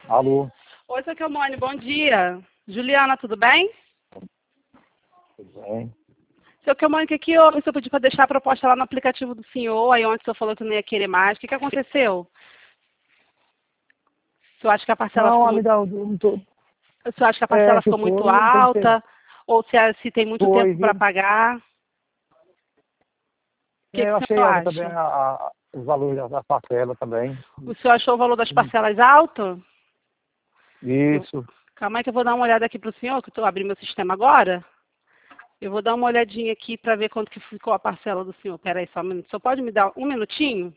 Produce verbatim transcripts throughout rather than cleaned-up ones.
Alô? Oi, seu Kelmone, bom dia. Juliana, tudo bem? Tudo bem? Seu Kelmone, o que que houve? O senhor pediu para deixar a proposta lá no aplicativo do senhor, aí onde o senhor falou que não ia querer mais. O que que aconteceu? O senhor acha que a parcela Não, ficou muito, amiga, eu não tô... o senhor acha que a É, parcela se ficou muito foi, tem que ter... alta? Ou se, é- se tem muito Foi, tempo para viu? pagar? O que É, que eu o achei senhor alta também acha? a, a- os valores da, da parcela também. O senhor achou o valor das parcelas alto? Eu, Isso. calma aí que eu vou dar uma olhada aqui para o senhor, que eu estou abrindo meu sistema agora. Eu vou dar uma olhadinha aqui para ver quanto que ficou a parcela do senhor. Pera aí só um minuto. O senhor pode me dar um minutinho?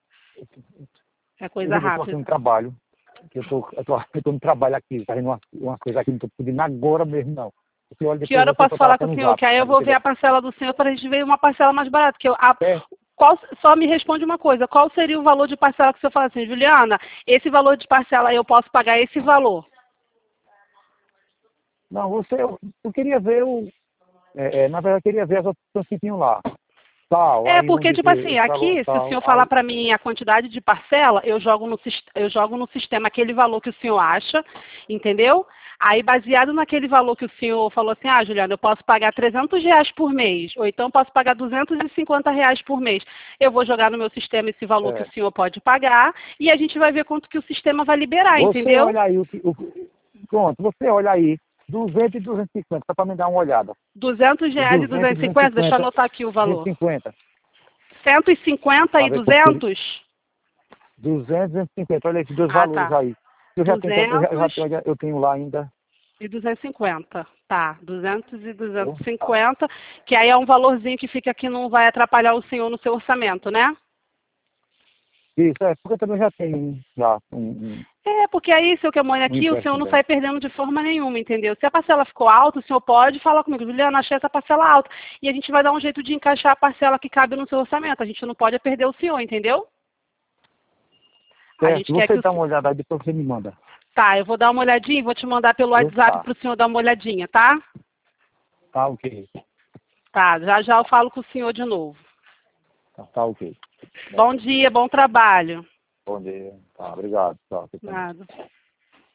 É coisa Eu tô aqui no rápida. trabalho. que Eu tô, eu tô, eu tô no trabalho aqui, fazendo uma, uma coisa aqui, não tô pedindo agora mesmo, não. Porque olha, Que depois hora eu você posso pode falar falar com o no senhor? zap. Que aí eu Pra vou você ver a ver. parcela do senhor para a gente ver uma parcela mais barata. Que eu, a, É, qual, só me responde uma coisa. Qual seria o valor de parcela que o senhor fala assim, Juliana, esse valor de parcela eu posso pagar esse valor? não, você, eu, eu queria ver o... É, é, na verdade, eu queria ver as opções que tinham lá. Tal, É, aí vamos porque, tipo dizer, assim, esse valor aqui, se o tal, senhor falar aí... para mim a quantidade de parcela, eu jogo, no, sis- eu jogo no sistema aquele valor que o senhor acha, entendeu? Aí, baseado naquele valor que o senhor falou assim, ah, Juliana, eu posso pagar trezentos reais por mês, ou então posso pagar duzentos e cinquenta reais por mês. Eu vou jogar no meu sistema esse valor que o É. senhor pode pagar, e a gente vai ver quanto que o sistema vai liberar, Você entendeu? olha aí o que... o- pronto, você olha aí, duzentos e duzentos e cinquenta, só para me dar uma olhada. duzentos O reais e duzentos e duzentos e cinquenta, deixa eu duzentos e cinquenta, anotar aqui o valor. duzentos e cinquenta, cento e cinquenta para e ver quanto que ele... duzentos? duzentos, duzentos e cinquenta, olha esses dois Ah, valores tá. aí. Eu já tenho, eu já, eu já duzentos tenho, eu tenho lá ainda. e duzentos e cinquenta. Tá, duzentos e Viu? duzentos e cinquenta, que aí é um valorzinho que fica que não vai atrapalhar o senhor no seu orçamento, né? Isso, é, porque eu também já tenho já um, um, É, porque aí, seu Kemone, um aqui o senhor empréstimo não dela. sai perdendo de forma nenhuma, entendeu? Se a parcela ficou alta, o senhor pode falar comigo, Juliana, achei essa parcela alta. E a gente vai dar um jeito de encaixar a parcela que cabe no seu orçamento. A gente não pode perder o senhor, entendeu? A gente Certo, quer você que o dá senhor... uma olhada aí, depois você me manda. Tá, eu vou dar uma olhadinha e vou te mandar pelo Viu? WhatsApp Tá, para o senhor dar uma olhadinha, tá? tá ok. Tá, já já eu falo com o senhor de novo. Tá, tá ok. Bom dia, bom trabalho. Bom dia. Tá, obrigado. Tá, Nada.